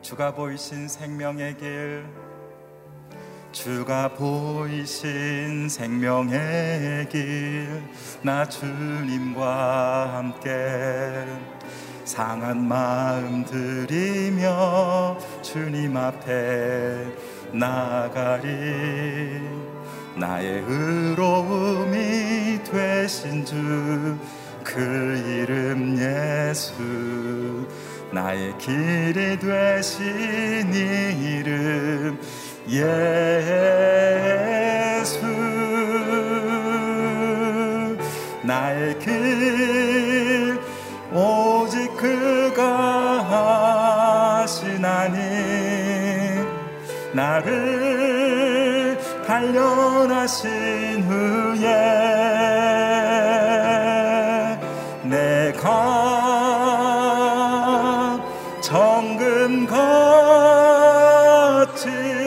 주가 보이신 생명의 길, 주가 보이신 생명의 길, 나 주님과 함께 상한 마음 들이며 주님 앞에 나가리. 나의 의로움이 되신 주, 그 이름 예수. 나의 길이 되신 이름 예수. 나의 길 오직 그가 하시나니, 나를 단련하신 후에 내가 정금같이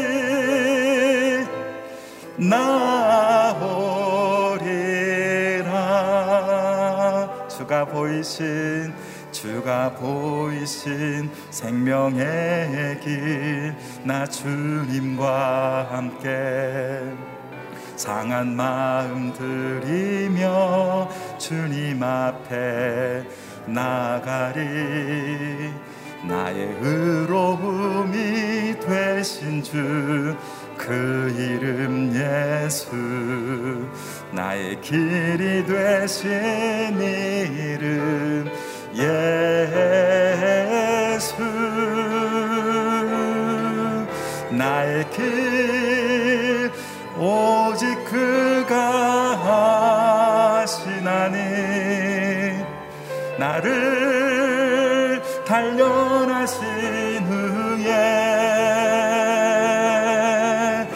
나오리라. 주가 보이신 생명의 길, 나 주님과 함께 상한 마음 들이며 주님 앞에 나가리. 나의 의로움이 되신 주, 그 이름 예수. 나의 길이 되신 이름 예수. 나의 길 오직 그가 하시나니, 나를 단련하신 후에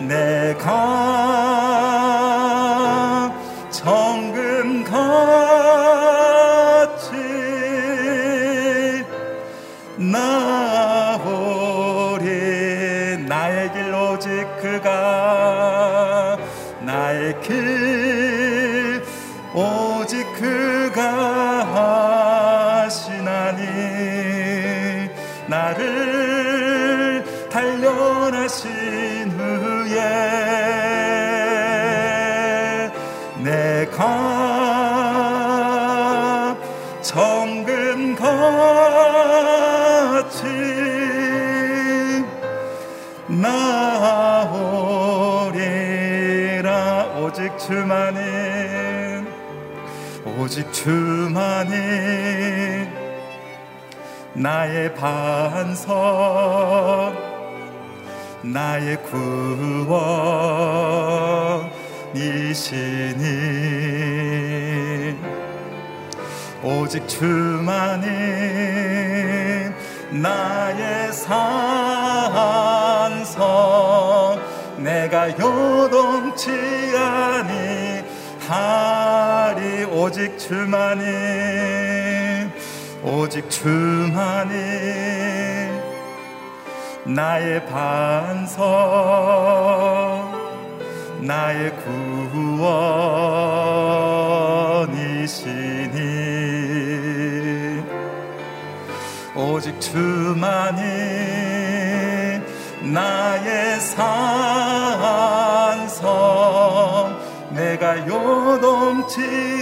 내가 정금같이 나오리. 나의 길 오직 그가, 나의 길 오직 그가 하시나니, 나를 단련하신 후에 내가 정금같이 나오리라. 오직 주만이 나의 반석, 나의 구원이시니, 오직 주만이 나의 산성, 내가 요동치 아니하리. 오직 주만이 나의 반석, 나의 구원이시니, 오직 주만이 나의 산성, 내가 요동치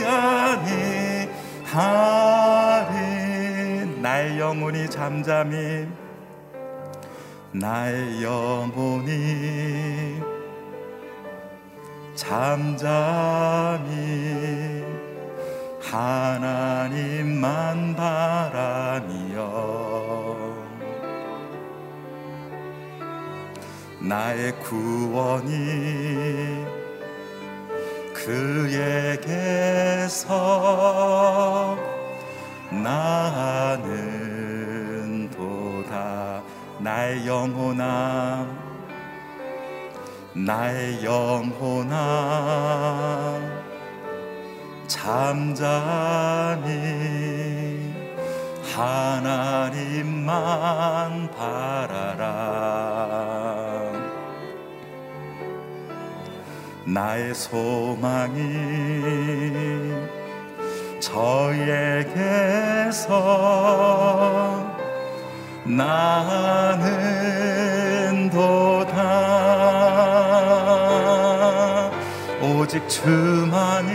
아니하리. 나의 영혼이 잠잠히, 나의 영혼이 잠잠히 하나님만 바라며, 나의 구원이 그에게서 나는 도다. 나의 영혼아, 나의 영혼아, 잠잠히 하나님만 바라라. 나의 소망이 저에게서 나는 도다 오직 주만이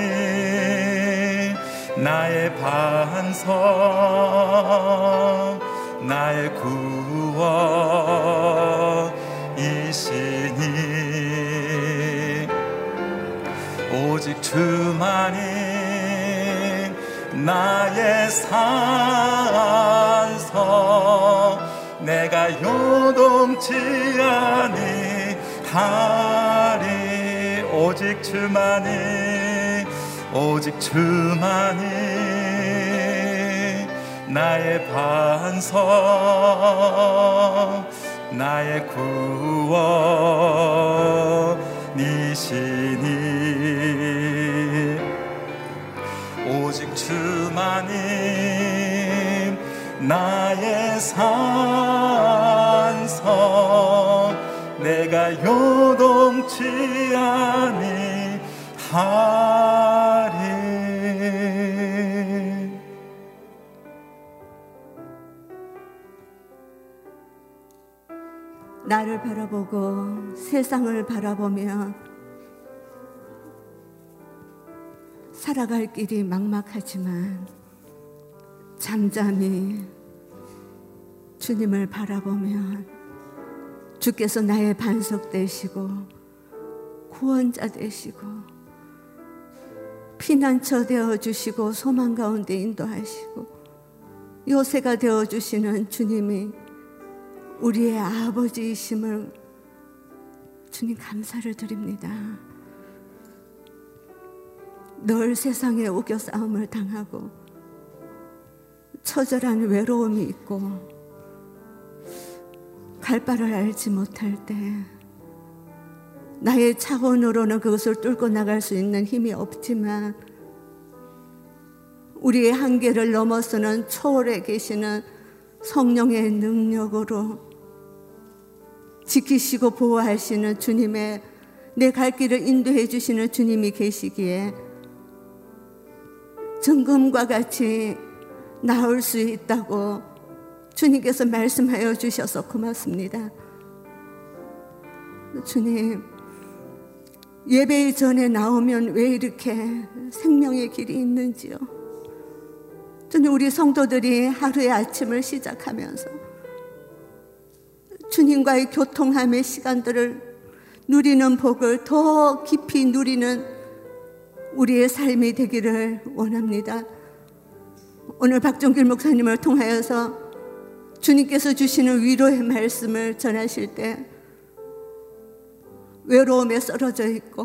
나의 반석 나의 구원이시니 오직 주만이 나의 산성 내가 요동치 아니하리 오직 주만이 나의 반석 나의 구원이시니 오직 주만이 나의 산성 내가 요동치 아니하리 나를 바라보고 세상을 바라보면 살아갈 길이 막막하지만 잠잠히 주님을 바라보면 주께서 나의 반석 되시고 구원자 되시고 피난처 되어주시고 소망 가운데 인도하시고 요새가 되어주시는 주님이 우리의 아버지이심을 주님 감사를 드립니다. 늘 세상에 우겨 싸움을 당하고 처절한 외로움이 있고 갈 바를 알지 못할 때 나의 차원으로는 그것을 뚫고 나갈 수 있는 힘이 없지만 우리의 한계를 넘어서는 초월해 계시는 성령의 능력으로 지키시고 보호하시는 주님의 내 갈 길을 인도해 주시는 주님이 계시기에 정금과 같이 나올 수 있다고 주님께서 말씀하여 주셔서 고맙습니다. 주님, 예배 전에 나오면 왜 이렇게 생명의 길이 있는지요? 주님, 우리 성도들이 하루의 아침을 시작하면서 주님과의 교통함의 시간들을 누리는 복을 더 깊이 누리는 우리의 삶이 되기를 원합니다. 오늘 박종길 목사님을 통하여서 주님께서 주시는 위로의 말씀을 전하실 때 외로움에 쓰러져 있고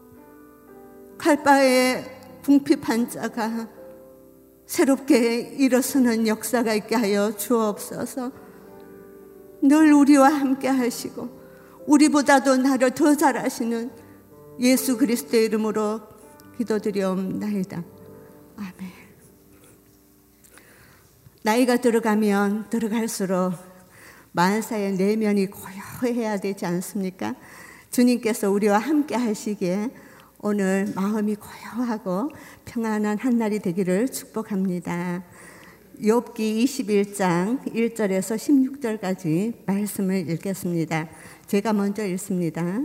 칼바에 궁핍한 자가 새롭게 일어서는 역사가 있게 하여 주옵소서. 늘 우리와 함께 하시고 우리보다도 나를 더 잘 아시는 예수 그리스도의 이름으로 기도드리옵나이다. 아멘. 나이가 들어가면 들어갈수록 만사의 내면이 고요해야 되지 않습니까? 주님께서 우리와 함께 하시기에 오늘 마음이 고요하고 평안한 한 날이 되기를 축복합니다. 욥기 21장 1절에서 16절까지 말씀을 읽겠습니다. 제가 먼저 읽습니다.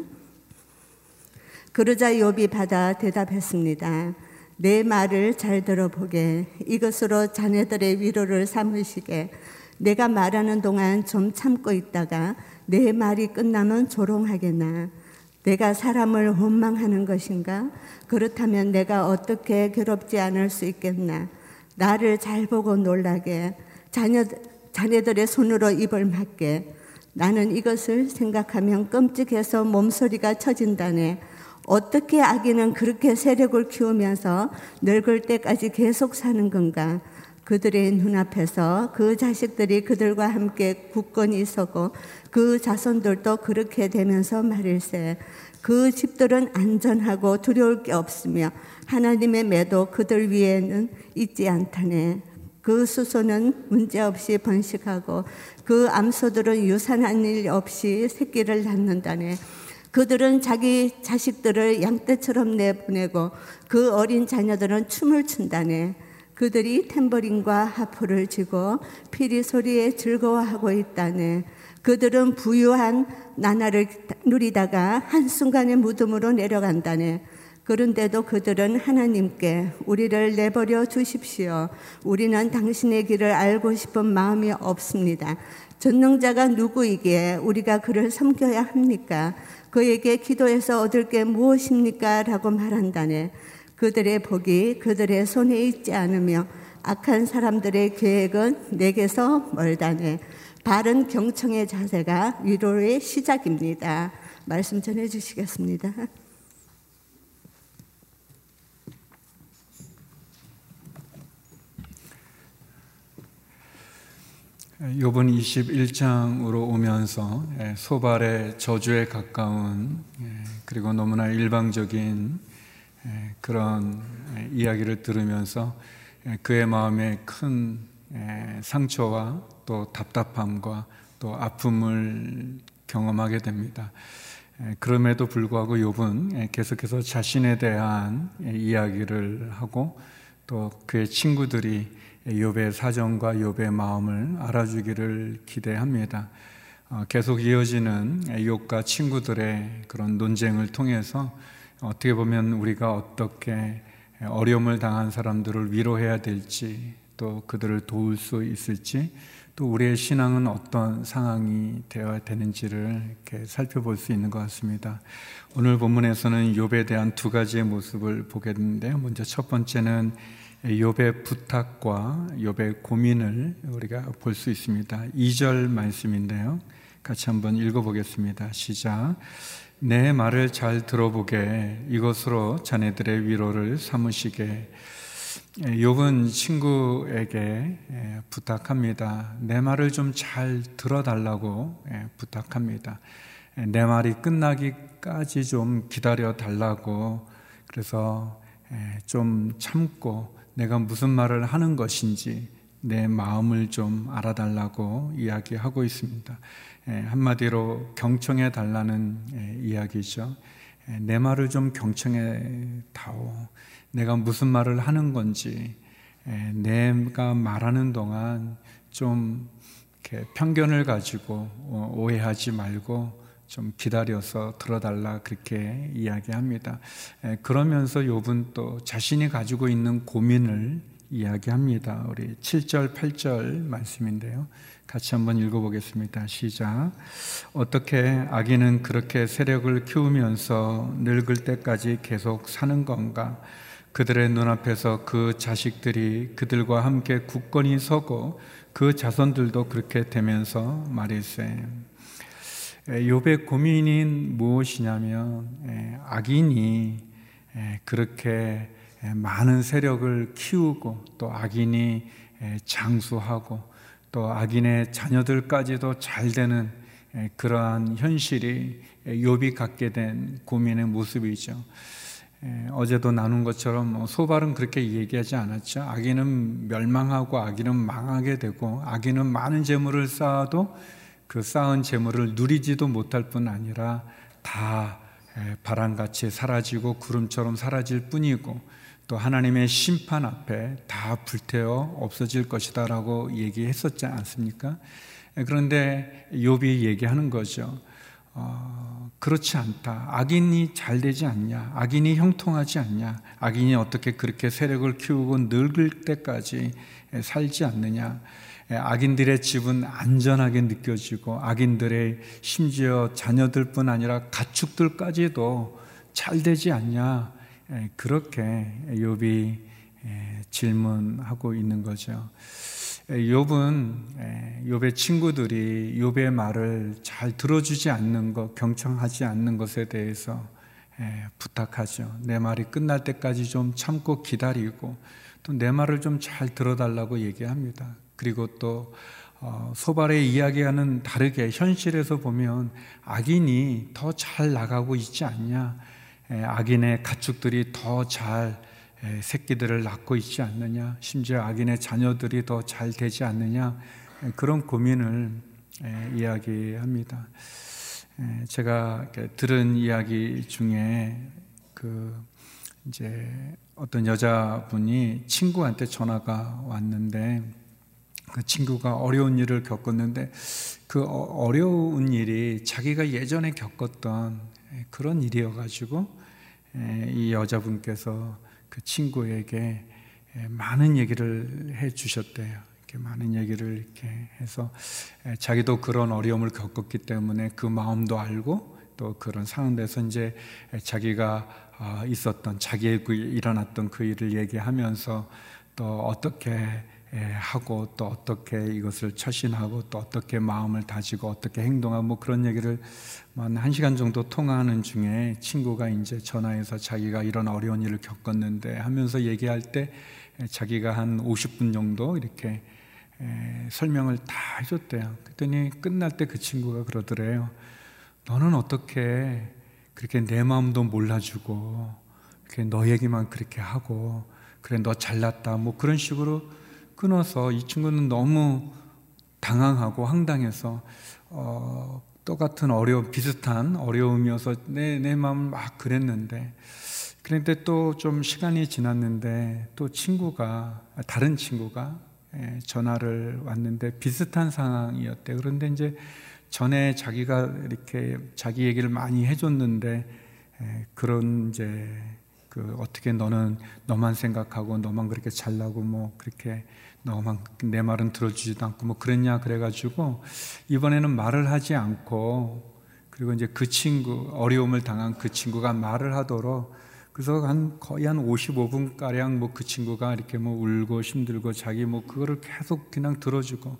그러자 욥이 받아 대답했습니다. 내 말을 잘 들어보게. 이것으로 자네들의 위로를 삼으시게. 내가 말하는 동안 좀 참고 있다가 내 말이 끝나면 조롱하겠나. 내가 사람을 원망하는 것인가? 그렇다면 내가 어떻게 괴롭지 않을 수 있겠나. 나를 잘 보고 놀라게. 자네들의 손으로 입을 막게. 나는 이것을 생각하면 끔찍해서 몸소리가 쳐진다네. 어떻게 아기는 그렇게 세력을 키우면서 늙을 때까지 계속 사는 건가? 그들의 눈앞에서 그 자식들이 그들과 함께 굳건히 서고 그 자손들도 그렇게 되면서 말일세. 그 집들은 안전하고 두려울 게 없으며 하나님의 매도 그들 위에는 있지 않다네. 그 수소는 문제없이 번식하고 그 암소들은 유산한 일 없이 새끼를 낳는다네. 그들은 자기 자식들을 양떼처럼 내보내고 그 어린 자녀들은 춤을 춘다네. 그들이 탬버린과 하프를 쥐고 피리 소리에 즐거워하고 있다네. 그들은 부유한 나날을 누리다가 한순간에 무덤으로 내려간다네. 그런데도 그들은 하나님께 우리를 내버려 주십시오. 우리는 당신의 길을 알고 싶은 마음이 없습니다. 전능자가 누구이기에 우리가 그를 섬겨야 합니까? 그에게 기도해서 얻을 게 무엇입니까? 라고 말한다네. 그들의 복이 그들의 손에 있지 않으며 악한 사람들의 계획은 내게서 멀다네. 바른 경청의 자세가 위로의 시작입니다. 말씀 전해 주시겠습니다. 욥은 21장으로 오면서 소발의 저주에 가까운 그리고 너무나 일방적인 그런 이야기를 들으면서 그의 마음에 큰 상처와 또 답답함과 또 아픔을 경험하게 됩니다. 그럼에도 불구하고 욥은 계속해서 자신에 대한 이야기를 하고 또 그의 친구들이 욥의 사정과 욥의 마음을 알아주기를 기대합니다. 계속 이어지는 욥과 친구들의 그런 논쟁을 통해서 어떻게 보면 우리가 어떻게 어려움을 당한 사람들을 위로해야 될지, 또 그들을 도울 수 있을지, 또 우리의 신앙은 어떤 상황이 되어야 되는지를 이렇게 살펴볼 수 있는 것 같습니다. 오늘 본문에서는 욥에 대한 두 가지의 모습을 보게 되는데요. 먼저 첫 번째는 욥의 부탁과 욥의 고민을 우리가 볼 수 있습니다. 2절 말씀인데요. 같이 한번 읽어보겠습니다. 시작. 내 말을 잘 들어보게, 이것으로 자네들의 위로를 삼으시게. 욥은 친구에게 부탁합니다. 내 말을 좀 잘 들어달라고 부탁합니다. 내 말이 끝나기까지 좀 기다려달라고, 그래서 좀 참고 내가 무슨 말을 하는 것인지 내 마음을 좀 알아달라고 이야기하고 있습니다. 한마디로 경청해 달라는 이야기죠. 내 말을 좀 경청해 다오. 내가 무슨 말을 하는 건지, 내가 말하는 동안 좀 이렇게 편견을 가지고 오해하지 말고 좀 기다려서 들어달라, 그렇게 이야기합니다. 그러면서 욥은 또 자신이 가지고 있는 고민을 이야기합니다. 우리 7절, 8절 말씀인데요. 같이 한번 읽어보겠습니다. 시작. 어떻게 아기는 그렇게 세력을 키우면서 늙을 때까지 계속 사는 건가? 그들의 눈앞에서 그 자식들이 그들과 함께 굳건히 서고 그 자손들도 그렇게 되면서 말일세. 욥의 고민인 무엇이냐면, 악인이 그렇게 많은 세력을 키우고 또 악인이 장수하고 또 악인의 자녀들까지도 잘 되는 그러한 현실이 욥이 갖게 된 고민의 모습이죠. 어제도 나눈 것처럼 소발은 그렇게 얘기하지 않았죠. 악인은 멸망하고 악인은 망하게 되고 악인은 많은 재물을 쌓아도 그 쌓은 재물을 누리지도 못할 뿐 아니라 다 바람같이 사라지고 구름처럼 사라질 뿐이고 또 하나님의 심판 앞에 다 불태워 없어질 것이다 라고 얘기했었지 않습니까? 그런데 욥이 얘기하는 거죠. 그렇지 않다. 악인이 잘 되지 않냐? 악인이 형통하지 않냐? 악인이 어떻게 그렇게 세력을 키우고 늙을 때까지 살지 않느냐? 악인들의 집은 안전하게 느껴지고 악인들의 심지어 자녀들뿐 아니라 가축들까지도 잘 되지 않냐? 그렇게 욥이 질문하고 있는 거죠. 욥의 친구들이 욥의 말을 잘 들어주지 않는 것, 경청하지 않는 것에 대해서 부탁하죠. 내 말이 끝날 때까지 좀 참고 기다리고 또 내 말을 좀 잘 들어달라고 얘기합니다. 그리고 또 소발의 이야기와는 다르게 현실에서 보면 악인이 더 잘 나가고 있지 않냐? 악인의 가축들이 더 잘 새끼들을 낳고 있지 않느냐? 심지어 악인의 자녀들이 더 잘 되지 않느냐? 그런 고민을 이야기합니다. 제가 들은 이야기 중에 이제 어떤 여자분이 친구한테 전화가 왔는데 그 친구가 어려운 일을 겪었는데 그 어려운 일이 자기가 예전에 겪었던 그런 일이어가지고 이 여자분께서 그 친구에게 많은 얘기를 해 주셨대요. 이렇게 많은 얘기를 이렇게 해서 자기도 그런 어려움을 겪었기 때문에 그 마음도 알고 또 그런 상황에서 이제 자기가 있었던 자기에게 일어났던 그 일을 얘기하면서 또 어떻게 하고 또 어떻게 이것을 처신하고 또 어떻게 마음을 다지고 어떻게 행동하고 뭐 그런 얘기를 한 1시간 정도 통화하는 중에 친구가 이제 전화해서 자기가 이런 어려운 일을 겪었는데 하면서 얘기할 때 자기가 한 50분 정도 이렇게 설명을 다 해줬대요. 그랬더니 끝날 때 그 친구가 그러더래요. 너는 어떻게 그렇게 내 마음도 몰라주고 그렇게 너 얘기만 그렇게 하고 그래 너 잘났다 뭐 그런 식으로 끊어서 이 친구는 너무 당황하고 황당해서 똑같은 비슷한 어려움이어서 내 마음을 막 그랬는데 그런데 또 좀 시간이 지났는데 또 다른 친구가 전화를 왔는데 비슷한 상황이었대. 그런데 이제 전에 자기가 이렇게 자기 얘기를 많이 해줬는데 그런 이제 어떻게 너만 생각하고 너만 그렇게 잘나고 뭐 그렇게 너만 내 말은 들어주지도 않고 뭐 그랬냐 그래가지고 이번에는 말을 하지 않고 그리고 이제 그 친구 어려움을 당한 그 친구가 말을 하도록 그래서 거의 한 55분 가량 뭐 그 친구가 이렇게 뭐 울고 힘들고 자기 뭐 그거를 계속 그냥 들어주고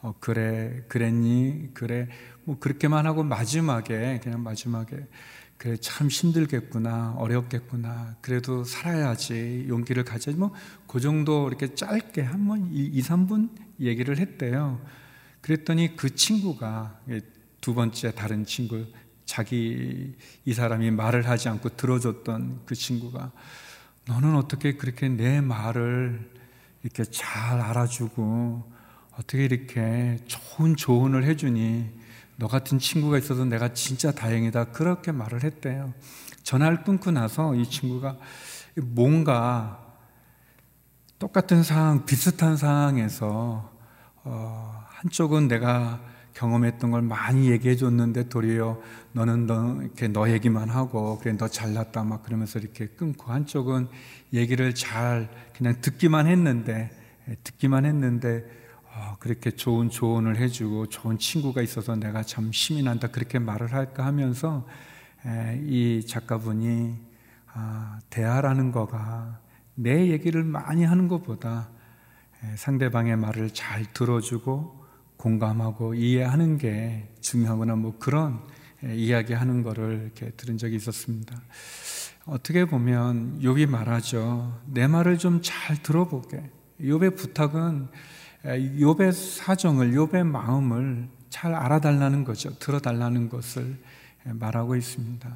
그랬니 그래 뭐 그렇게만 하고 마지막에 그래 참 힘들겠구나 어렵겠구나 그래도 살아야지 용기를 가져야지 뭐 그 정도 이렇게 짧게 한 번 2, 3분 얘기를 했대요. 그랬더니 그 친구가 두 번째 다른 친구 이 사람이 말을 하지 않고 들어줬던 그 친구가 너는 어떻게 그렇게 내 말을 이렇게 잘 알아주고 어떻게 이렇게 좋은 조언을 해주니 너 같은 친구가 있어서 내가 진짜 다행이다 그렇게 말을 했대요. 전화를 끊고 나서 이 친구가 뭔가 똑같은 상황 비슷한 상황에서 한쪽은 내가 경험했던 걸 많이 얘기해 줬는데 도리어 너는 이렇게 너 얘기만 하고 그래 너 잘났다 막 그러면서 이렇게 끊고 한쪽은 얘기를 잘 그냥 듣기만 했는데 그렇게 좋은 조언을 해주고 좋은 친구가 있어서 내가 참 힘이 난다 그렇게 말을 할까 하면서 이 작가분이 대화라는 거가 내 얘기를 많이 하는 것보다 상대방의 말을 잘 들어주고 공감하고 이해하는 게 중요하구나 뭐 그런 이야기하는 거를 이렇게 들은 적이 있었습니다. 어떻게 보면 욥이 말하죠. 내 말을 좀 잘 들어보게. 욥의 부탁은 욥의 사정을 욥의 마음을 잘 알아달라는 거죠. 들어달라는 것을 말하고 있습니다.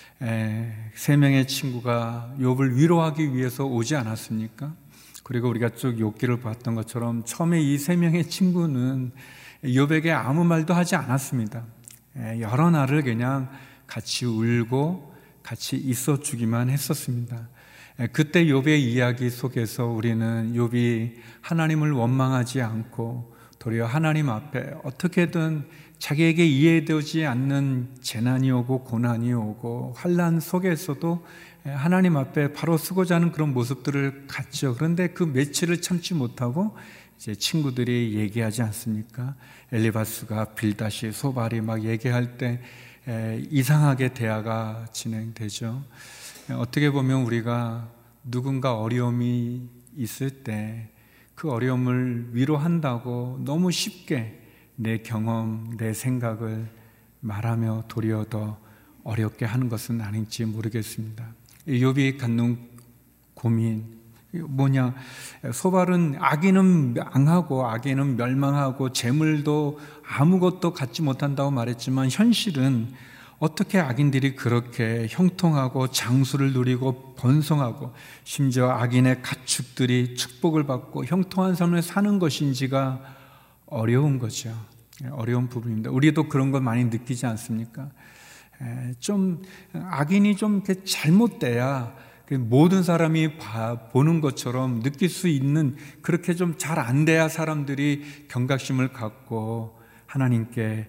3명의 친구가 욥을 위로하기 위해서 오지 않았습니까? 그리고 우리가 쭉 욥기를 봤던 것처럼 처음에 이 3명의 친구는 욥에게 아무 말도 하지 않았습니다. 여러 날을 그냥 같이 울고 같이 있어 주기만 했었습니다. 그때 욥의 이야기 속에서 우리는 욥이 하나님을 원망하지 않고 도리어 하나님 앞에 어떻게든 자기에게 이해되지 않는 재난이 오고 고난이 오고 환난 속에서도 하나님 앞에 바로 서고자 하는 그런 모습들을 갖죠. 그런데 그 며칠을 참지 못하고 이제 친구들이 얘기하지 않습니까? 엘리바스가 빌다시 소발이 막 얘기할 때 이상하게 대화가 진행되죠. 어떻게 보면 우리가 누군가 어려움이 있을 때 그 어려움을 위로한다고 너무 쉽게 내 경험, 내 생각을 말하며 도리어 더 어렵게 하는 것은 아닌지 모르겠습니다. 욥이 갖는 고민 뭐냐? 소발은 악인은 망하고 악인은 멸망하고 재물도 아무것도 갖지 못한다고 말했지만 현실은 어떻게 악인들이 그렇게 형통하고 장수를 누리고 번성하고 심지어 악인의 가축들이 축복을 받고 형통한 삶을 사는 것인지가 어려운 거죠. 어려운 부분입니다. 우리도 그런 걸 많이 느끼지 않습니까? 좀 악인이 좀 이렇게 잘못돼야 모든 사람이 보는 것처럼 느낄 수 있는, 그렇게 좀 잘 안 돼야 사람들이 경각심을 갖고 하나님께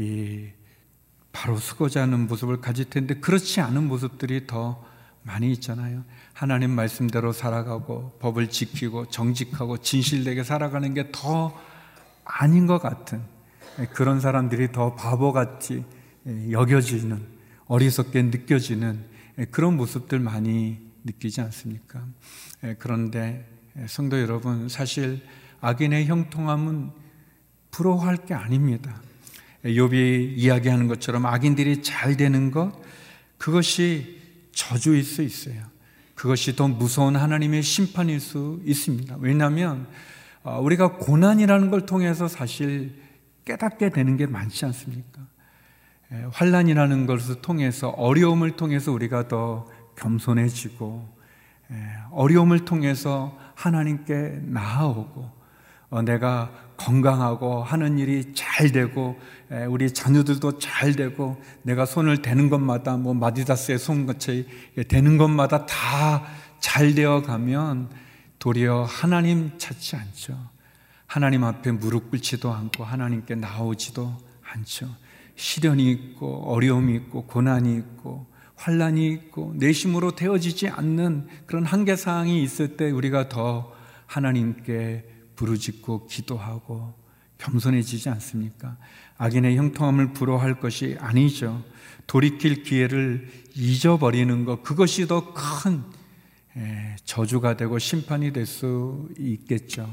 바로 서고자 하는 모습을 가질 텐데, 그렇지 않은 모습들이 더 많이 있잖아요. 하나님 말씀대로 살아가고 법을 지키고 정직하고 진실되게 살아가는 게 더 아닌 것 같은, 그런 사람들이 더 바보같이 여겨지는, 어리석게 느껴지는 그런 모습들 많이 느끼지 않습니까? 그런데 성도 여러분, 사실 악인의 형통함은 부러워할 게 아닙니다. 욥이 이야기하는 것처럼 악인들이 잘 되는 것, 그것이 저주일 수 있어요. 그것이 더 무서운 하나님의 심판일 수 있습니다. 왜냐하면 우리가 고난이라는 걸 통해서 사실 깨닫게 되는 게 많지 않습니까? 환난이라는 것을 통해서, 어려움을 통해서 우리가 더 겸손해지고, 어려움을 통해서 하나님께 나아오고, 내가 건강하고 하는 일이 잘 되고, 우리 자녀들도 잘 되고, 내가 손을 대는 것마다 마디다스의 손같이 되는 것마다 다 잘 되어 가면 도리어 하나님 찾지 않죠. 하나님 앞에 무릎 꿇지도 않고 하나님께 나오지도 않죠. 시련이 있고 어려움이 있고 고난이 있고 환난이 있고 내심으로 되어지지 않는 그런 한계사항이 있을 때 우리가 더 하나님께 부르짖고 기도하고 겸손해지지 않습니까? 악인의 형통함을 부러워할 것이 아니죠. 돌이킬 기회를 잊어버리는 것, 그것이 더 큰 저주가 되고 심판이 될 수 있겠죠.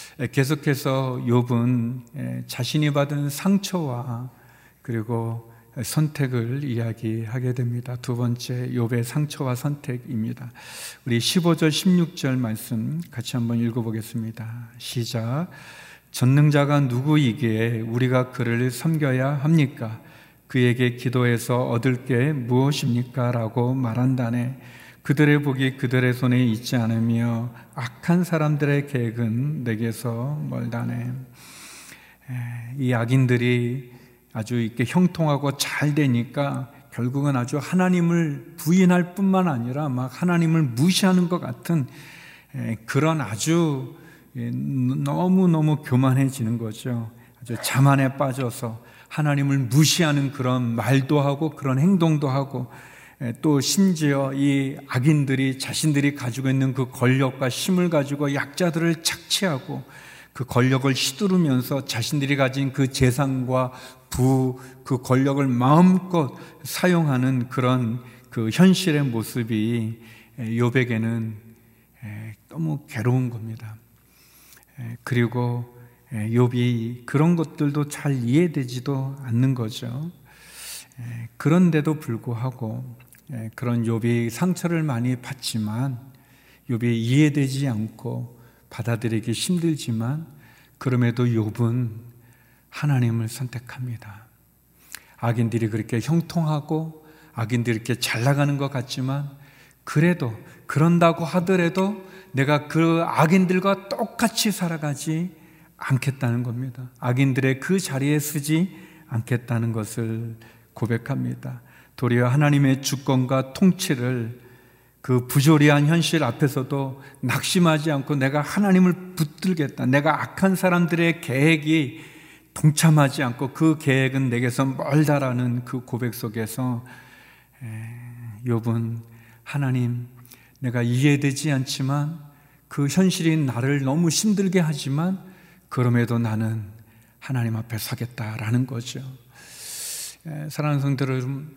계속해서 욥은 자신이 받은 상처와 그리고 선택을 이야기하게 됩니다. 두 번째, 욥의 상처와 선택입니다. 우리 15절 16절 말씀 같이 한번 읽어보겠습니다. 시작. 전능자가 누구이기에 우리가 그를 섬겨야 합니까? 그에게 기도해서 얻을 게 무엇입니까? 라고 말한다네. 그들의 복이 그들의 손에 있지 않으며 악한 사람들의 계획은 내게서 멀다네. 이 악인들이 아주 이렇게 형통하고 잘 되니까 결국은 아주 하나님을 부인할 뿐만 아니라 막 하나님을 무시하는 것 같은 그런 아주 너무너무 교만해지는 거죠. 아주 자만에 빠져서 하나님을 무시하는 그런 말도 하고 그런 행동도 하고, 또 심지어 이 악인들이 자신들이 가지고 있는 그 권력과 힘을 가지고 약자들을 착취하고 그 권력을 휘두르면서 자신들이 가진 그 재산과 그 권력을 마음껏 사용하는 그런 그 현실의 모습이 욥에게는 너무 괴로운 겁니다. 그리고 욥이 그런 것들도 잘 이해되지도 않는 거죠. 그런데도 불구하고 그런 욥이 상처를 많이 받지만, 욥이 이해되지 않고 받아들이기 힘들지만, 그럼에도 욥은 하나님을 선택합니다. 악인들이 그렇게 형통하고 악인들이 이렇게 잘 나가는 것 같지만, 그래도 그런다고 하더라도 내가 그 악인들과 똑같이 살아가지 않겠다는 겁니다. 악인들의 그 자리에 서지 않겠다는 것을 고백합니다. 도리어 하나님의 주권과 통치를 그 부조리한 현실 앞에서도 낙심하지 않고 내가 하나님을 붙들겠다, 내가 악한 사람들의 계획이 동참하지 않고 그 계획은 내게서 멀다라는 그 고백 속에서 욥은 하나님, 내가 이해되지 않지만 그 현실이 나를 너무 힘들게 하지만 그럼에도 나는 하나님 앞에 서겠다라는 거죠. 사랑하는 성도 여러분,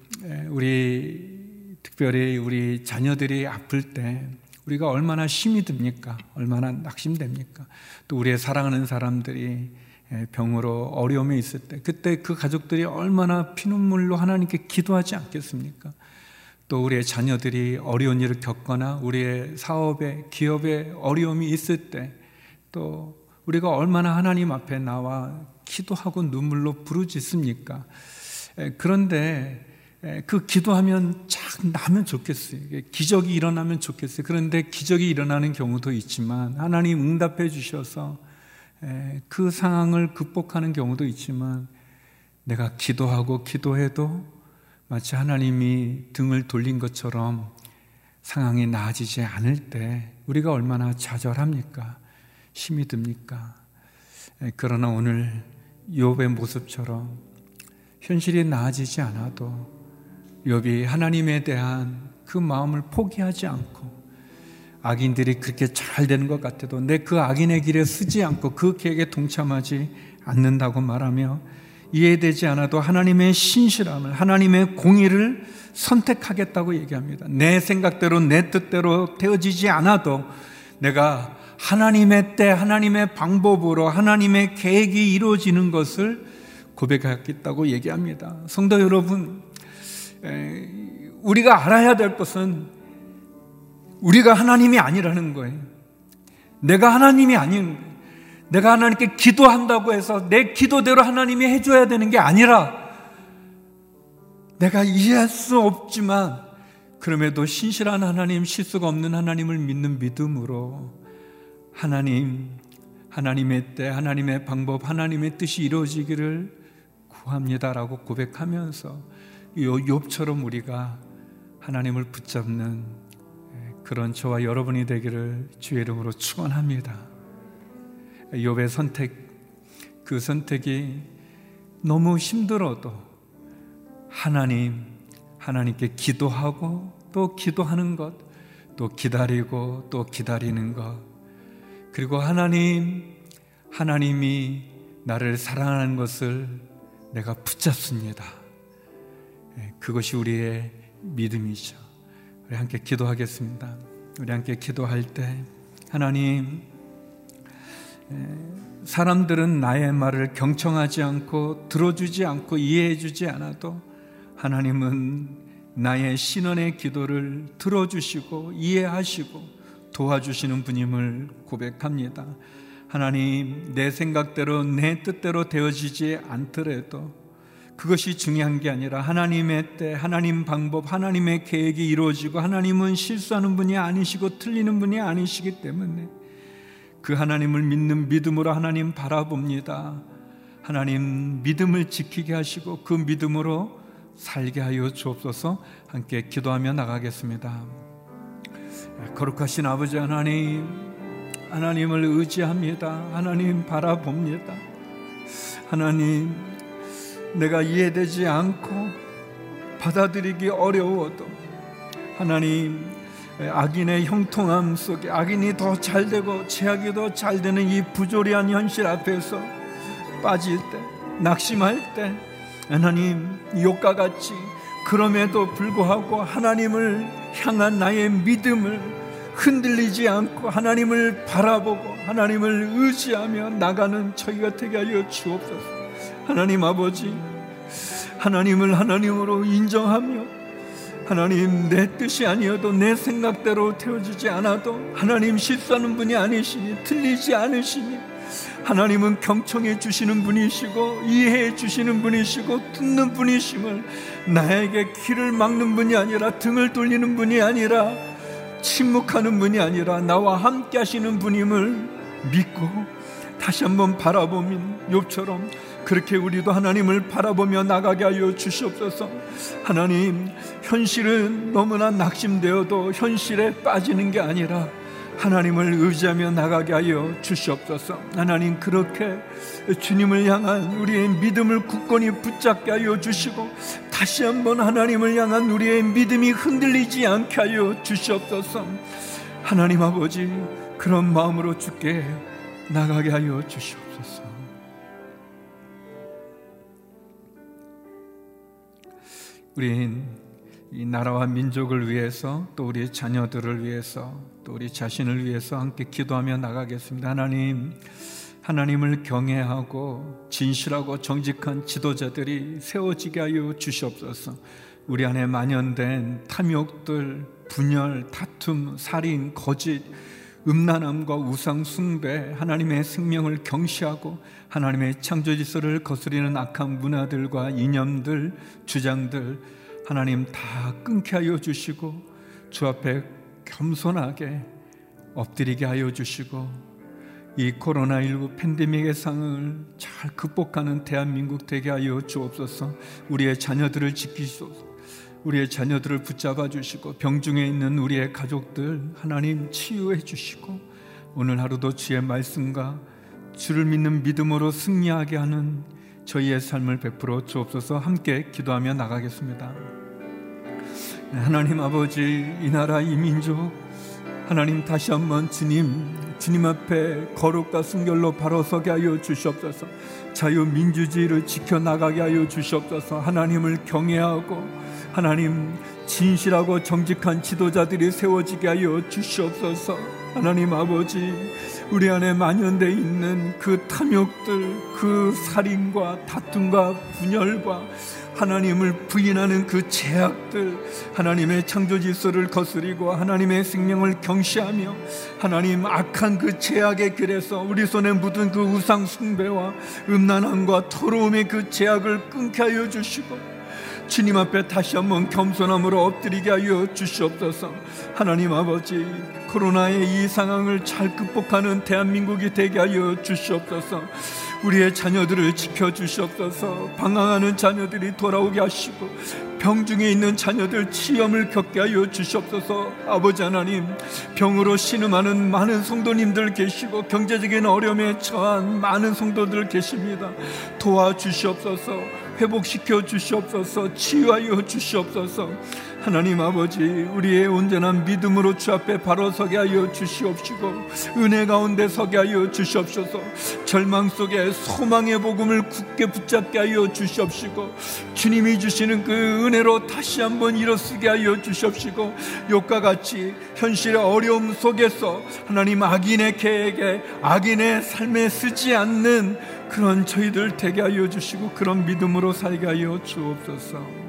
특별히 우리 자녀들이 아플 때 우리가 얼마나 힘이 듭니까? 얼마나 낙심됩니까? 또 우리의 사랑하는 사람들이 병으로 어려움에 있을 때, 그때 그 가족들이 얼마나 피눈물로 하나님께 기도하지 않겠습니까? 또 우리의 자녀들이 어려운 일을 겪거나 우리의 사업에, 기업에 어려움이 있을 때 또 우리가 얼마나 하나님 앞에 나와 기도하고 눈물로 부르짖습니까? 그런데 그 기도하면 쫙 나면 좋겠어요. 기적이 일어나면 좋겠어요. 그런데 기적이 일어나는 경우도 있지만, 하나님 응답해 주셔서 그 상황을 극복하는 경우도 있지만, 내가 기도하고 기도해도 마치 하나님이 등을 돌린 것처럼 상황이 나아지지 않을 때 우리가 얼마나 좌절합니까? 힘이 듭니까? 그러나 오늘 욥의 모습처럼 현실이 나아지지 않아도 욥이 하나님에 대한 그 마음을 포기하지 않고, 악인들이 그렇게 잘 되는 것 같아도 내 그 악인의 길에 서지 않고 그 계획에 동참하지 않는다고 말하며, 이해되지 않아도 하나님의 신실함을, 하나님의 공의를 선택하겠다고 얘기합니다. 내 생각대로 내 뜻대로 되어지지 않아도 내가 하나님의 때, 하나님의 방법으로 하나님의 계획이 이루어지는 것을 고백하겠다고 얘기합니다. 성도 여러분, 우리가 알아야 될 것은 우리가 하나님이 아니라는 거예요. 내가 하나님이 아닌 거예요. 내가 하나님께 기도한다고 해서 내 기도대로 하나님이 해줘야 되는 게 아니라, 내가 이해할 수 없지만 그럼에도 신실한 하나님, 실수가 없는 하나님을 믿는 믿음으로 하나님의 때, 하나님의 방법, 하나님의 뜻이 이루어지기를 구합니다라고 고백하면서 욥처럼 우리가 하나님을 붙잡는 그런 저와 여러분이 되기를 주의 이름으로 축원합니다. 욥의 선택, 그 선택이 너무 힘들어도 하나님께 기도하고 또 기도하는 것, 또 기다리고 또 기다리는 것, 그리고 하나님이 나를 사랑하는 것을 내가 붙잡습니다. 그것이 우리의 믿음이죠. 우리 함께 기도하겠습니다. 우리 함께 기도할 때, 하나님, 사람들은 나의 말을 경청하지 않고 들어주지 않고 이해해주지 않아도 하나님은 나의 신원의 기도를 들어주시고 이해하시고 도와주시는 분임을 고백합니다. 하나님, 내 생각대로 내 뜻대로 되어지지 않더라도 그것이 중요한 게 아니라 하나님의 때, 하나님 방법, 하나님의 계획이 이루어지고, 하나님은 실수하는 분이 아니시고 틀리는 분이 아니시기 때문에 그 하나님을 믿는 믿음으로 하나님 바라봅니다. 하나님 믿음을 지키게 하시고 그 믿음으로 살게 하여 주옵소서. 함께 기도하며 나가겠습니다. 거룩하신 아버지 하나님, 하나님을 의지합니다. 하나님 바라봅니다. 하나님, 내가 이해되지 않고 받아들이기 어려워도 하나님, 악인의 형통함 속에 악인이 더 잘되고 죄악이 더 잘되는 이 부조리한 현실 앞에서 빠질 때, 낙심할 때, 하나님, 욥과 같이 그럼에도 불구하고 하나님을 향한 나의 믿음을 흔들리지 않고 하나님을 바라보고 하나님을 의지하며 나가는 저희가 되게 하여 주옵소서. 하나님 아버지, 하나님을 하나님으로 인정하며, 하나님, 내 뜻이 아니어도 내 생각대로 되어지지 않아도 하나님 실수하는 분이 아니시니, 틀리지 않으시니, 하나님은 경청해 주시는 분이시고 이해해 주시는 분이시고 듣는 분이심을, 나에게 길을 막는 분이 아니라 등을 돌리는 분이 아니라 침묵하는 분이 아니라 나와 함께 하시는 분임을 믿고 다시 한번 바라보면 욥처럼 그렇게 우리도 하나님을 바라보며 나가게 하여 주시옵소서. 하나님, 현실은 너무나 낙심되어도 현실에 빠지는 게 아니라 하나님을 의지하며 나가게 하여 주시옵소서. 하나님, 그렇게 주님을 향한 우리의 믿음을 굳건히 붙잡게 하여 주시고 다시 한번 하나님을 향한 우리의 믿음이 흔들리지 않게 하여 주시옵소서. 하나님 아버지, 그런 마음으로 주께 나가게 하여 주시옵소서. 우린 이 나라와 민족을 위해서, 또 우리 자녀들을 위해서, 또 우리 자신을 위해서 함께 기도하며 나가겠습니다. 하나님, 하나님을 경외하고 진실하고 정직한 지도자들이 세워지게 하여 주시옵소서. 우리 안에 만연된 탐욕들, 분열, 다툼, 살인, 거짓, 음란함과 우상 숭배, 하나님의 생명을 경시하고 하나님의 창조 질서를 거스리는 악한 문화들과 이념들, 주장들, 하나님 다 끊게 하여 주시고 주 앞에 겸손하게 엎드리게 하여 주시고, 이 코로나19 팬데믹의 상을 잘 극복하는 대한민국 되게 하여 주옵소서. 우리의 자녀들을 지키시옵소서. 우리의 자녀들을 붙잡아 주시고 병중에 있는 우리의 가족들 하나님 치유해 주시고 오늘 하루도 주의 말씀과 주를 믿는 믿음으로 승리하게 하는 저희의 삶을 베풀어 주옵소서. 함께 기도하며 나가겠습니다. 하나님 아버지, 이 나라 이 민족 하나님 다시 한번 주님 앞에 거룩과 순결로 바로 서게 하여 주시옵소서. 자유민주주의를 지켜나가게 하여 주시옵소서. 하나님을 경외하고 하나님 진실하고 정직한 지도자들이 세워지게 하여 주시옵소서. 하나님 아버지, 우리 안에 만연되어 있는 그 탐욕들, 그 살인과 다툼과 분열과 하나님을 부인하는 그 죄악들, 하나님의 창조 질서를 거스리고 하나님의 생명을 경시하며 하나님 악한 그 죄악의 길에서 우리 손에 묻은 그 우상 숭배와 음란함과 더러움의 그 죄악을 끊게 하여 주시고 주님 앞에 다시 한번 겸손함으로 엎드리게 하여 주시옵소서. 하나님 아버지, 코로나의 이 상황을 잘 극복하는 대한민국이 되게 하여 주시옵소서. 우리의 자녀들을 지켜주시옵소서. 방황하는 자녀들이 돌아오게 하시고 병중에 있는 자녀들 치유함을 겪게 하여 주시옵소서. 아버지 하나님, 병으로 신음하는 많은 성도님들 계시고 경제적인 어려움에 처한 많은 성도들 계십니다. 도와주시옵소서. 회복시켜 주시옵소서. 치유하여 주시옵소서. 하나님 아버지, 우리의 온전한 믿음으로 주 앞에 바로 서게 하여 주시옵시고 은혜 가운데 서게 하여 주시옵소서. 절망 속에 소망의 복음을 굳게 붙잡게 하여 주시옵시고 주님이 주시는 그 은혜로 다시 한번 일어서게 하여 주시옵시고 욕과 같이 현실의 어려움 속에서 하나님 악인의 계획에 악인의 삶에 쓰지 않는 그런 저희들 되게 하여 주시고 그런 믿음으로 살게 하여 주옵소서.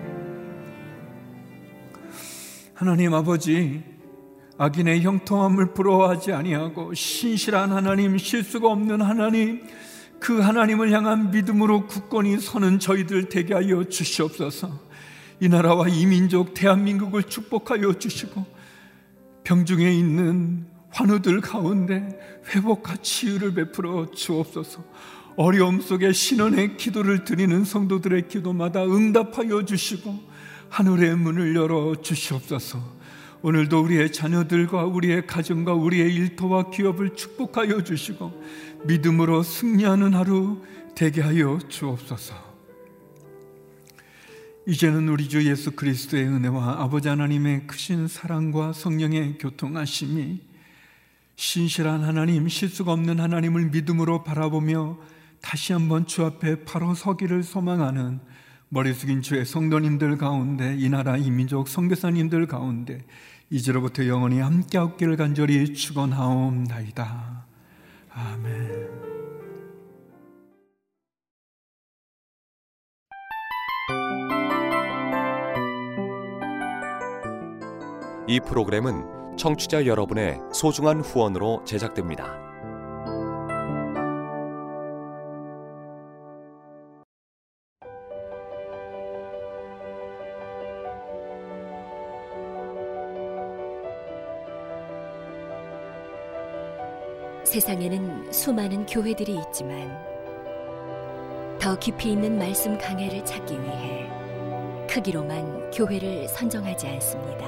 하나님 아버지, 악인의 형통함을 부러워하지 아니하고 신실한 하나님, 실수가 없는 하나님, 그 하나님을 향한 믿음으로 굳건히 서는 저희들 되게 하여 주시옵소서. 이 나라와 이 민족 대한민국을 축복하여 주시고 병중에 있는 환우들 가운데 회복과 치유를 베풀어 주옵소서. 어려움 속에 신원의 기도를 드리는 성도들의 기도마다 응답하여 주시고 하늘의 문을 열어 주시옵소서. 오늘도 우리의 자녀들과 우리의 가정과 우리의 일터와 기업을 축복하여 주시고 믿음으로 승리하는 하루 되게 하여 주옵소서. 이제는 우리 주 예수 그리스도의 은혜와 아버지 하나님의 크신 사랑과 성령의 교통하심이 신실한 하나님, 실수가 없는 하나님을 믿음으로 바라보며 다시 한번 주 앞에 바로 서기를 소망하는 머리 숙인 주의 성도님들 가운데, 이 나라 이 민족 선교사님들 가운데 이제로부터 영원히 함께하기를 간절히 축원하옵나이다. 아멘. 이 프로그램은 청취자 여러분의 소중한 후원으로 제작됩니다. 세상에는 수많은 교회들이 있지만 더 깊이 있는 말씀 강해를 찾기 위해 크기로만 교회를 선정하지 않습니다.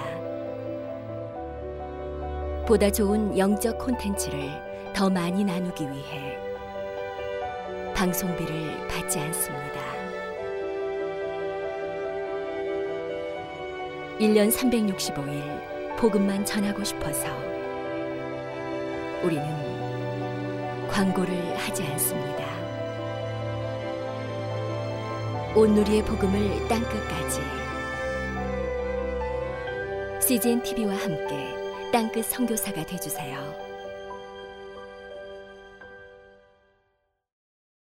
보다 좋은 영적 콘텐츠를 더 많이 나누기 위해 방송비를 받지 않습니다. 1년 365일 복음만 전하고 싶어서 우리는 광고를 하지 않습니다. 온누리의 복음을 땅끝까지 CGN TV와 함께 땅끝 선교사가 되어주세요.